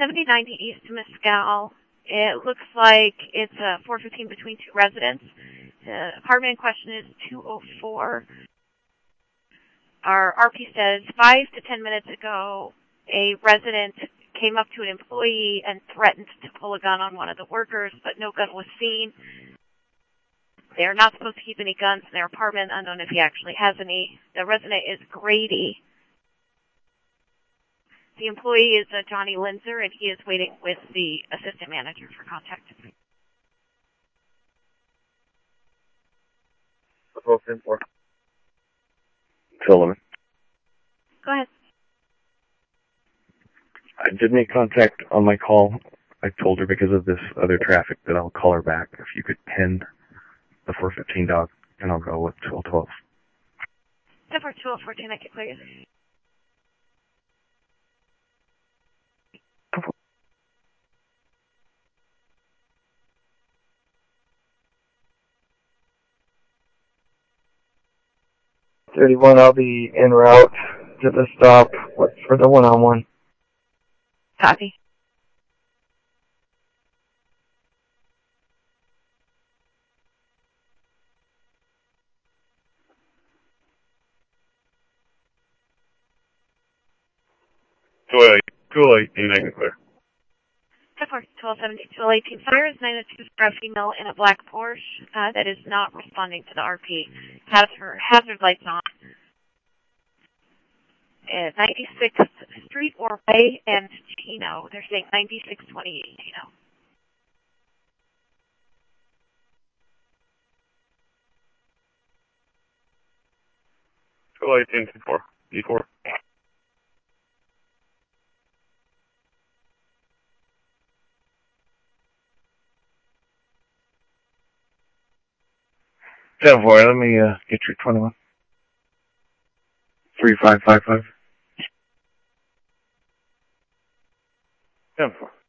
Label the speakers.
Speaker 1: 7090 East Mescal. It looks like it's a 415 between two residents. The apartment in question is 204. Our RP says 5 to 10 minutes ago, a resident came up to an employee and threatened to pull a gun on one of the workers, but no gun was seen. They are not supposed to keep any guns in their apartment. Unknown if he actually has any. The resident is Grady. The employee is Johnny Linzer, and he is waiting with the assistant manager for contact.
Speaker 2: Sullivan.
Speaker 1: Go ahead.
Speaker 2: I did make contact on my call. I told her because of this other traffic that I'll call her back. If you could pin the 415 dog, and I'll go with 1212.
Speaker 1: 1214, I can clear you.
Speaker 3: $31, I'll be en route to the stop for the one-on-one.
Speaker 1: Copy.
Speaker 2: Cool, you make it clear.
Speaker 1: 1270, 1218. Fire is 902 for a female in a black Porsche that is not responding to the RP. Has her hazard lights on. 96th Street or Way and Chino. They're saying 9628 Chino.
Speaker 2: Cool, 1824. D4. 10-4, let me get your 21. 3555. 10-4.